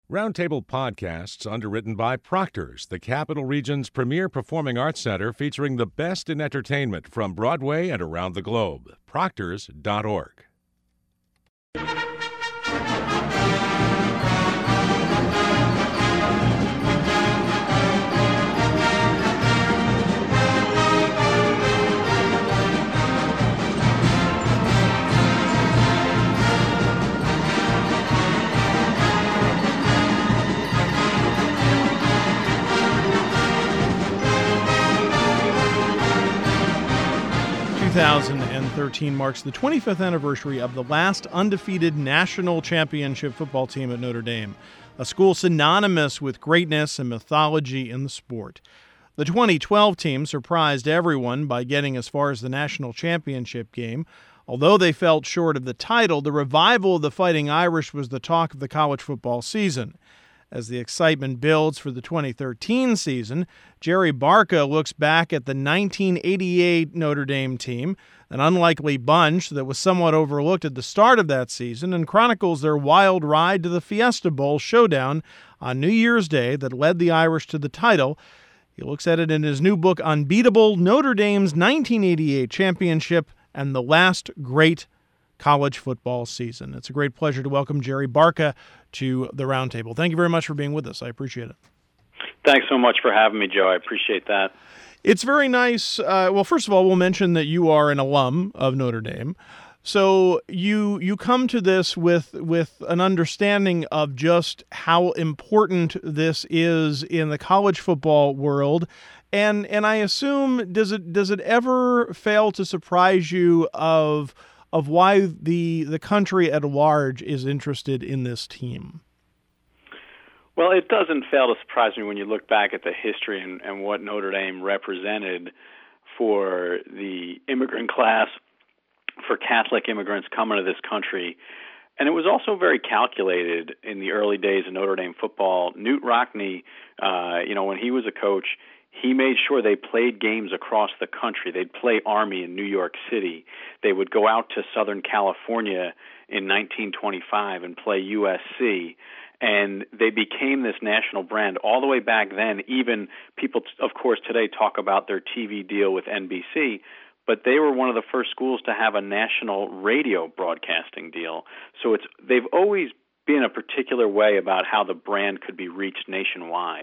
Roundtable Podcasts, underwritten by Proctor's, the Capital Region's premier performing arts center featuring the best in entertainment from Broadway and around the globe. Proctors.org. 2013 marks the 25th anniversary of the last undefeated national championship football team at Notre Dame, a school synonymous with greatness and mythology in the sport. The 2012 team surprised everyone by getting as far as the national championship game. Although they fell short of the title, the revival of the Fighting Irish was the talk of the college football season. As the excitement builds for the 2013 season, Jerry Barca looks back at the 1988 Notre Dame team, an unlikely bunch that was somewhat overlooked at the start of that season, and chronicles their wild ride to the Fiesta Bowl showdown on New Year's Day that led the Irish to the title. He looks at it in his new book, Unbeatable: Notre Dame's 1988 Championship and the Last Great College Football Season. It's a great pleasure to welcome Jerry Barca to the Roundtable. Thank you very much for being with us. I appreciate it. Thanks so much for having me, Joe. I appreciate that. It's very nice. Well, first of all, we'll mention that you are an alum of Notre Dame. So you come to this with an understanding of just how important this is in the college football world. And I assume, does it ever fail to surprise you of why the country at large is interested in this team? Well, it doesn't fail to surprise me when you look back at the history and what Notre Dame represented for the immigrant class, for Catholic immigrants coming to this country. And it was also very calculated in the early days of Notre Dame football. Knute Rockne, when he was a coach, he made sure they played games across the country. They'd play Army in New York City. They would go out to Southern California in 1925 and play USC. And they became this national brand all the way back then. Even people, of course, today talk about their TV deal with NBC, but they were one of the first schools to have a national radio broadcasting deal. So they've always been a particular way about how the brand could be reached nationwide.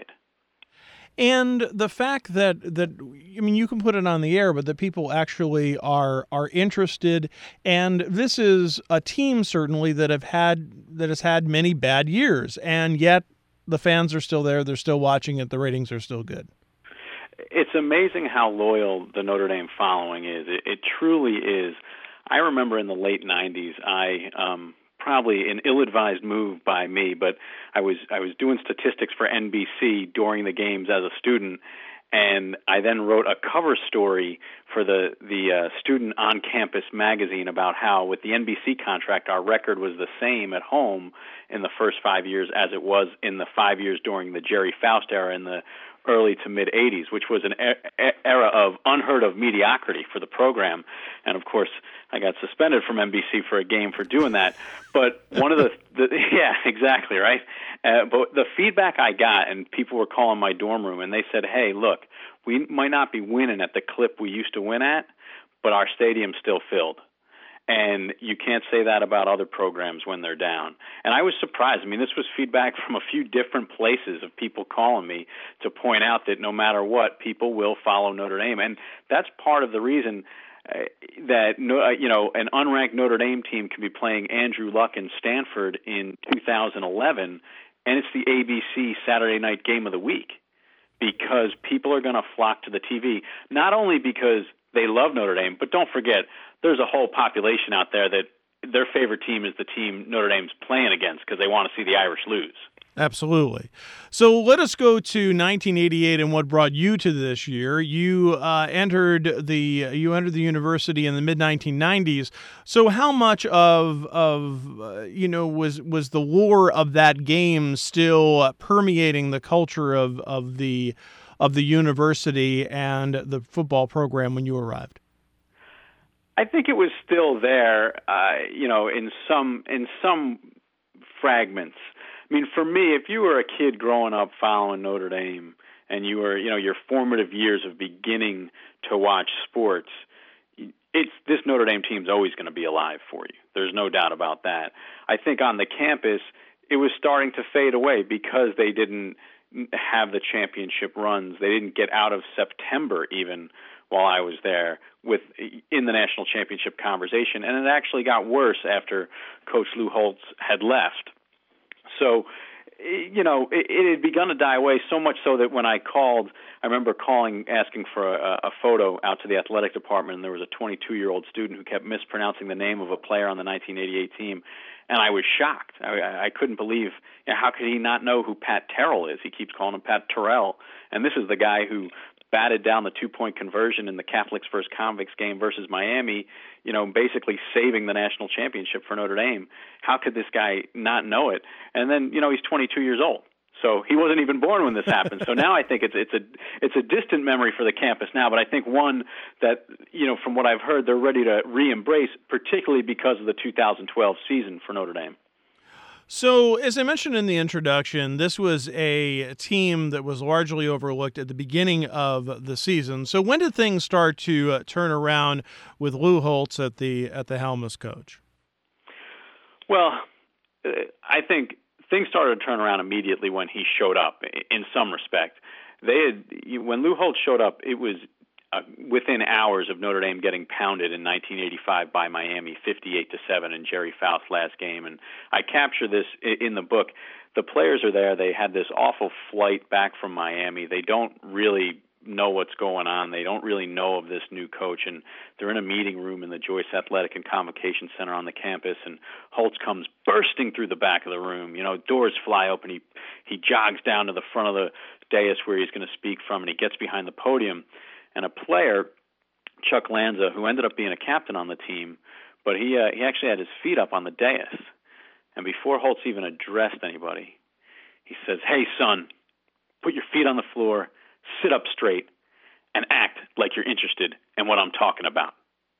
And the fact that you can put it on the air, but that people actually are interested, and this is a team certainly that has had many bad years, and yet the fans are still there, they're still watching it, the ratings are still good. It's amazing how loyal the Notre Dame following is. It truly is. I remember in the late 90s, probably an ill-advised move by me, but I was doing statistics for NBC during the games as a student, and I then wrote a cover story for the student on-campus magazine about how with the NBC contract our record was the same at home in the first 5 years as it was in the 5 years during the Jerry Faust era in the early to mid-'80s, which was an era of unheard of mediocrity for the program. And, of course, I got suspended from NBC for a game for doing that. But one of yeah, exactly, right? But the feedback I got, and people were calling my dorm room, and they said, hey, look, we might not be winning at the clip we used to win at, but our stadium's still filled. And you can't say that about other programs when they're down. And I was surprised. I mean, this was feedback from a few different places of people calling me to point out that no matter what, people will follow Notre Dame. And that's part of the reason that an unranked Notre Dame team can be playing Andrew Luck and Stanford in 2011, and it's the ABC Saturday night game of the week, because people are going to flock to the TV, not only because they love Notre Dame, but don't forget, there's a whole population out there that their favorite team is the team Notre Dame's playing against because they want to see the Irish lose. Absolutely. So let us go to 1988 and what brought you to this year. You entered the university in the mid-1990s. So how much of was the lore of that game still permeating the culture of the university and the football program when you arrived? I think it was still there, in some fragments. I mean, for me, if you were a kid growing up following Notre Dame and you were, your formative years of beginning to watch sports, this Notre Dame team's always going to be alive for you. There's no doubt about that. I think on the campus, it was starting to fade away because they didn't have the championship runs. They didn't get out of September even while I was there in the national championship conversation, and it actually got worse after Coach Lou Holtz had left. So, it had begun to die away, so much so that when I called, I remember asking for a photo out to the athletic department, and there was a 22-year-old student who kept mispronouncing the name of a player on the 1988 team, and I was shocked. I couldn't believe, how could he not know who Pat Terrell is? He keeps calling him Pat Terrell, and this is the guy who batted down the two-point conversion in the Catholics versus Convicts game versus Miami, basically saving the national championship for Notre Dame. How could this guy not know it? And then, he's 22 years old. So he wasn't even born when this happened. So now I think it's a distant memory for the campus now, but I think one that, from what I've heard, they're ready to re-embrace, particularly because of the 2012 season for Notre Dame. So, as I mentioned in the introduction, this was a team that was largely overlooked at the beginning of the season. So, when did things start to turn around with Lou Holtz at the helm as coach? Well, I think things started to turn around immediately when he showed up. In some respect, when Lou Holtz showed up, it was within hours of Notre Dame getting pounded in 1985 by Miami, 58-7 in Jerry Faust's last game. And I capture this in the book. The players are there. They had this awful flight back from Miami. They don't really know what's going on. They don't really know of this new coach. And they're in a meeting room in the Joyce Athletic and Convocation Center on the campus. And Holtz comes bursting through the back of the room. Doors fly open. He jogs down to the front of the dais where he's going to speak from, and he gets behind the podium. And a player, Chuck Lanza, who ended up being a captain on the team, but he actually had his feet up on the dais. And before Holtz even addressed anybody, he says, "Hey, son, put your feet on the floor, sit up straight, and act like you're interested in what I'm talking about.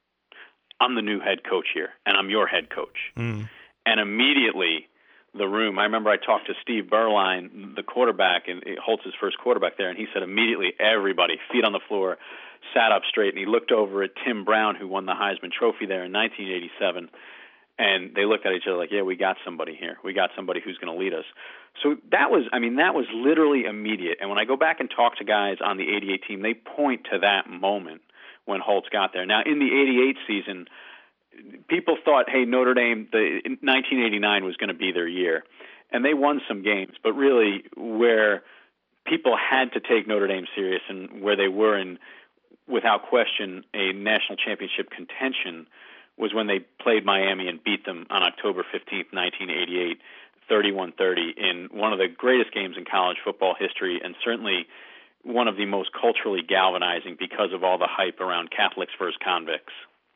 I'm the new head coach here, and I'm your head coach." And immediately the room, I remember I talked to Steve Berline, the quarterback, and Holtz's first quarterback there, and he said immediately everybody, feet on the floor, sat up straight, and he looked over at Tim Brown, who won the Heisman Trophy there in 1987, and they looked at each other like, yeah, we got somebody here. We got somebody who's going to lead us. So that was literally immediate. And when I go back and talk to guys on the 88 team, they point to that moment when Holtz got there. Now, in the 88 season, people thought, hey, Notre Dame, 1989 was going to be their year. And they won some games, but really where people had to take Notre Dame serious and where they were in, without question, a national championship contention was when they played Miami and beat them on October 15th, 1988, 31-30, in one of the greatest games in college football history, and certainly one of the most culturally galvanizing because of all the hype around Catholics versus convicts.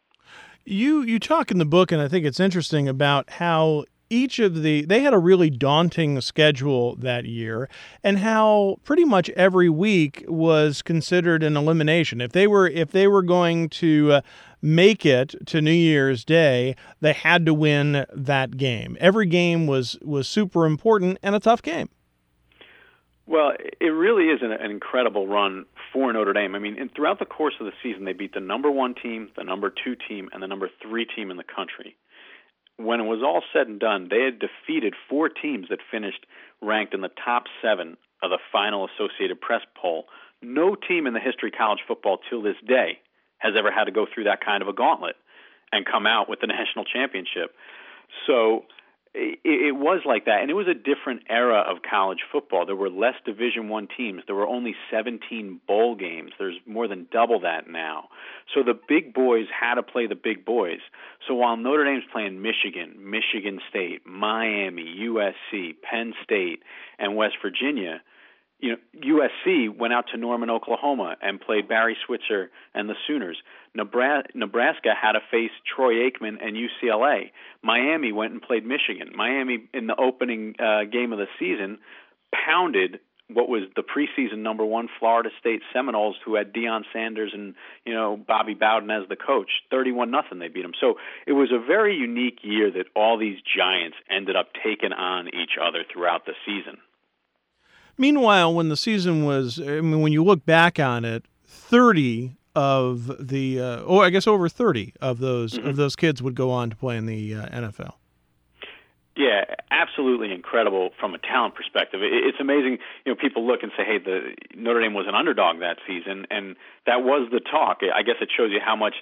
You talk in the book, and I think it's interesting, about how they had a really daunting schedule that year, and how pretty much every week was considered an elimination. If they were going to make it to New Year's Day, they had to win that game. Every game was super important and a tough game. Well, it really is an incredible run for Notre Dame. I mean, throughout the course of the season, they beat the number 1 team, the number 2 team, and the number 3 team in the country. When it was all said and done, they had defeated 4 teams that finished ranked in the top 7 of the final Associated Press poll. No team in the history of college football till this day has ever had to go through that kind of a gauntlet and come out with the national championship. So it was like that, and it was a different era of college football. There were less Division I teams. There were only 17 bowl games. There's more than double that now. So the big boys had to play the big boys. So while Notre Dame's playing Michigan, Michigan State, Miami, USC, Penn State, and West Virginia, USC went out to Norman, Oklahoma, and played Barry Switzer and the Sooners. Nebraska had to face Troy Aikman and UCLA. Miami went and played Michigan. Miami, in the opening game of the season, pounded what was the preseason number one Florida State Seminoles, who had Deion Sanders and Bobby Bowden as the coach. 31-0 they beat them. So it was a very unique year that all these giants ended up taking on each other throughout the season. Meanwhile, when the season was, when you look back on it, 30 of the, over 30 of those kids would go on to play in the NFL. Yeah, absolutely incredible from a talent perspective. It's amazing. People look and say, "Hey, the Notre Dame was an underdog that season," and that was the talk. I guess it shows you how much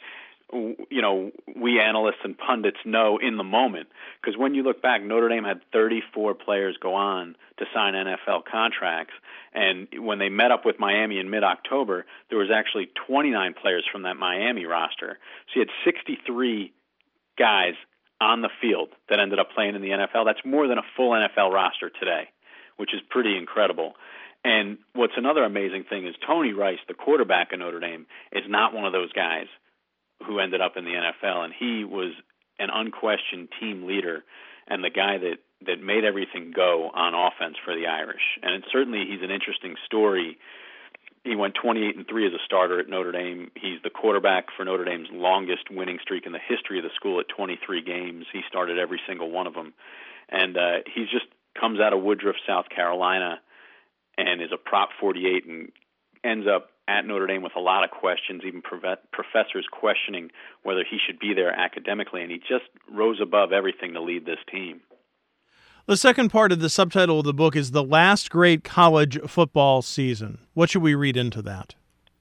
we analysts and pundits know in the moment. Because when you look back, Notre Dame had 34 players go on to sign NFL contracts, and when they met up with Miami in mid-October, there was actually 29 players from that Miami roster. So you had 63 guys on the field that ended up playing in the NFL. That's more than a full NFL roster today, which is pretty incredible. And what's another amazing thing is Tony Rice, the quarterback of Notre Dame, is not one of those guys who ended up in the NFL, and he was an unquestioned team leader and the guy that made everything go on offense for the Irish. And certainly he's an interesting story. He went 28-3 as a starter at Notre Dame. He's the quarterback for Notre Dame's longest winning streak in the history of the school at 23 games. He started every single one of them. And he just comes out of Woodruff, South Carolina, and is a prop 48 and ends up at Notre Dame with a lot of questions, even professors questioning whether he should be there academically. And he just rose above everything to lead this team. The second part of the subtitle of the book is The Last Great College Football Season. What should we read into that?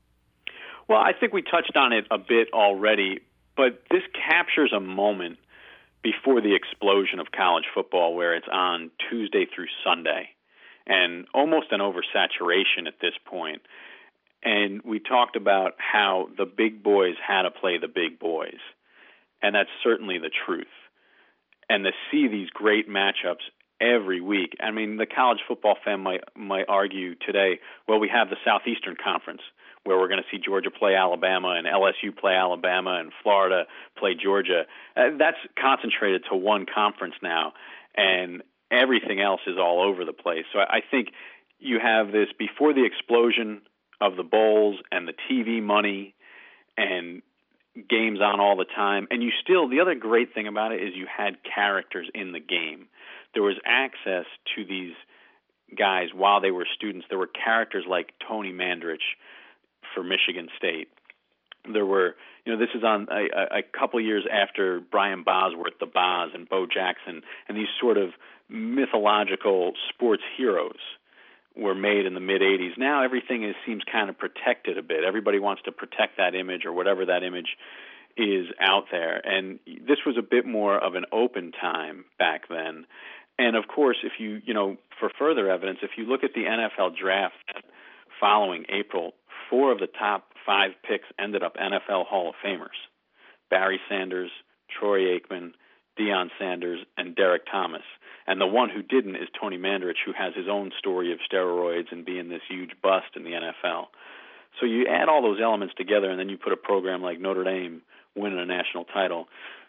Well, I think we touched on it a bit already, but this captures a moment before the explosion of college football where it's on Tuesday through Sunday and almost an oversaturation at this point. And we talked about how the big boys had to play the big boys, and that's certainly the truth. And to see these great matchups every week. I mean, the college football fan might argue today, well, we have the Southeastern Conference where we're going to see Georgia play Alabama and LSU play Alabama and Florida play Georgia. That's concentrated to one conference now, and everything else is all over the place. So I think you have this before the explosion of the bowls and the TV money and games on all the time. And the other great thing about it is you had characters in the game. There was access to these guys while they were students. There were characters like Tony Mandarich for Michigan State. There were, this is on a couple years after Brian Bosworth, the Boz, and Bo Jackson, and these sort of mythological sports heroes were made in the mid-'80s. Now everything seems kind of protected a bit. Everybody wants to protect that image or whatever that image is out there. And this was a bit more of an open time back then. And, of course, if you for further evidence, if you look at the NFL draft following April, 4 of the top 5 picks ended up NFL Hall of Famers. Barry Sanders, Troy Aikman, Deion Sanders, and Derek Thomas. And the one who didn't is Tony Mandarich, who has his own story of steroids and being this huge bust in the NFL. So you add all those elements together, and then you put a program like Notre Dame winning a national title.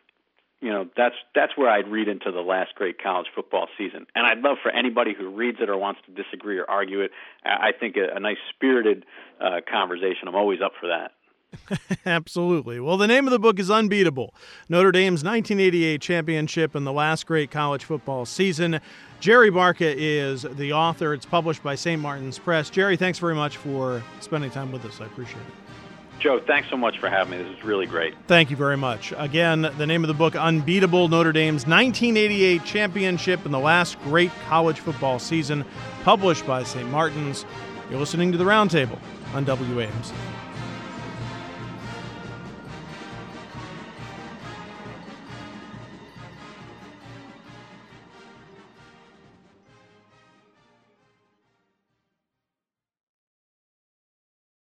That's where I'd read into the last great college football season. And I'd love for anybody who reads it or wants to disagree or argue it. I think a nice spirited conversation. I'm always up for that. Absolutely. Well, the name of the book is Unbeatable, Notre Dame's 1988 championship and the last great college football season. Jerry Barca is the author. It's published by St. Martin's Press. Jerry, thanks very much for spending time with us. I appreciate it. Joe, thanks so much for having me. This is really great. Thank you very much. Again, the name of the book, Unbeatable, Notre Dame's 1988 championship and the last great college football season, published by St. Martin's. You're listening to The Roundtable on WAMC.